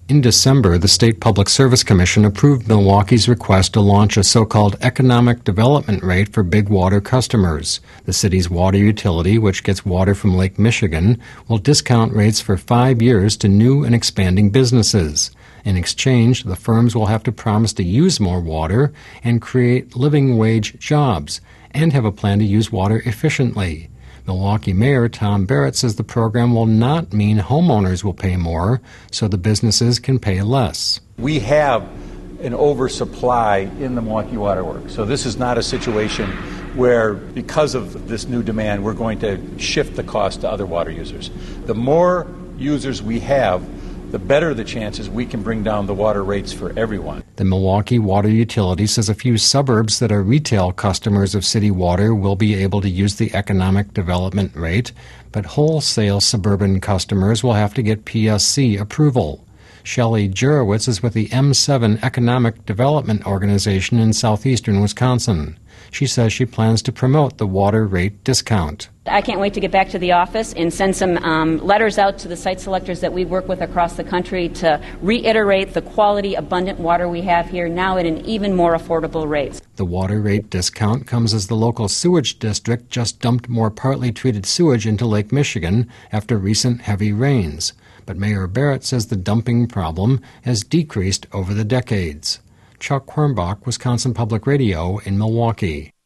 In December, the State Public Service Commission approved Milwaukee's request to launch a so-called economic development rate for big water customers. The city's water utility, which gets water from Lake Michigan, will discount rates for 5 years to new and expanding businesses. In exchange, the firms will have to promise to use more water and create living wage jobs, and have a plan to use water efficiently. Milwaukee Mayor Tom Barrett says the program will not mean homeowners will pay more, so the businesses can pay less. We have an oversupply in the Milwaukee Water Works, so this is not a situation where, because of this new demand, we're going to shift the cost to other water users. The more users we have, the better the chances we can bring down the water rates for everyone. The Milwaukee Water Utility says a few suburbs that are retail customers of city water will be able to use the economic development rate, but wholesale suburban customers will have to get PSC approval. Shelley Jurowitz is with the M7 Economic Development Organization in southeastern Wisconsin. She says she plans to promote the water rate discount. I can't wait to get back to the office and send some letters out to the site selectors that we work with across the country to reiterate the quality, abundant water we have here now at an even more affordable rate. The water rate discount comes as the local sewage district just dumped more partly treated sewage into Lake Michigan after recent heavy rains. But Mayor Barrett says the dumping problem has decreased over the decades. Chuck Quirmbach, Wisconsin Public Radio in Milwaukee.